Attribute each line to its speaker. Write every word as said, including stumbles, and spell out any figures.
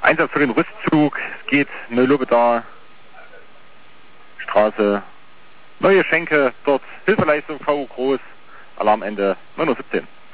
Speaker 1: Einsatz für den Rüstzug. Es geht Neu-Lobedar, Straße, Neue Schenke, dort Hilfeleistung V U groß, Alarmende neun Uhr siebzehn.